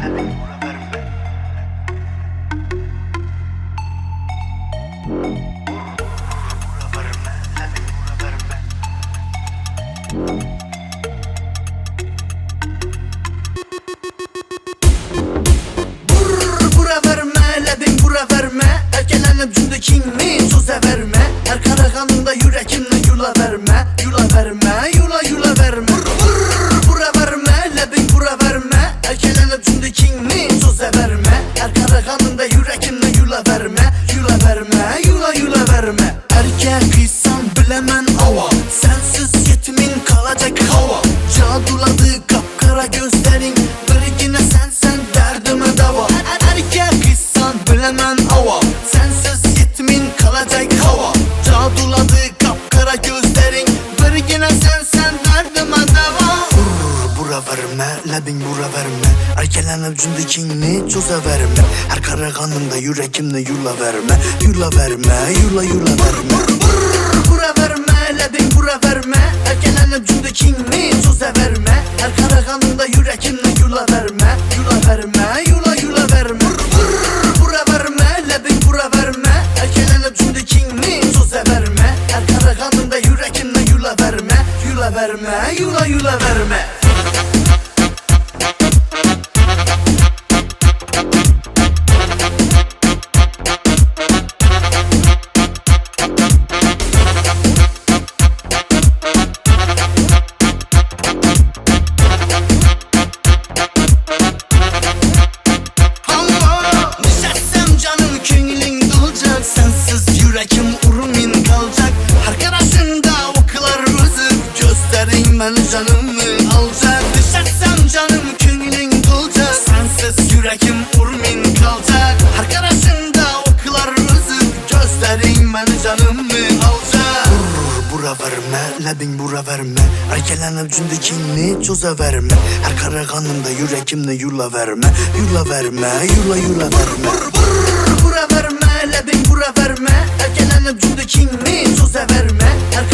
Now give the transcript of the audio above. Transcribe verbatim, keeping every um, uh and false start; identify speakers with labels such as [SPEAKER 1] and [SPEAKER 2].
[SPEAKER 1] Kimi söze verme, her karakanında yürekimle yula verme, yula verme, yula yula verme. Vur vur bura verme, lebin bura verme, erkelen öpçünde kimi söze verme, her karakanında yürekimle yula verme, yula verme, yula yula verme. Erkek insan bilemen hava, sensiz yetimin kalacak hava. Caduladı kapkara gözlerin, bir yine sen sen derdime dava. Erkek insan bilemen hava, sensiz kalacak hava. Caduladı kapkara gözlerin, bir yine sen sen derdime deva. Vur bura verme, lebin bura verme, erkelen avcundakini çöze verme, her kara kanında yürekimle yula verme, yula verme, yula yula verme. Vur bura verme, lebin bura verme, erkelen avcundakini çöze verme, her kara kanında yürekimle yula verme, yula verme, yula yula verme. Vur bura verme, lebin bura verme, erkelen avcundakini söze verme, her kara kanında yürekimle yula verme, yula verme, yula yula verme. Yürekim urmin kalacak, her karşında okular üzüp gösterin ben canımı alacak. Düşersem canım könlün dolacak, sensiz yürekim urmin kalacak, her karşında okular üzüp gösterin ben canımı alacak. Vur bura verme, lebin bura verme, erkelen avcundakini çöze verme, her kara kanımda yürekimle yula verme, yula verme, yula yula verme. Vur bura verme, lebin bura verme, erkelen avcundakini söze verme, her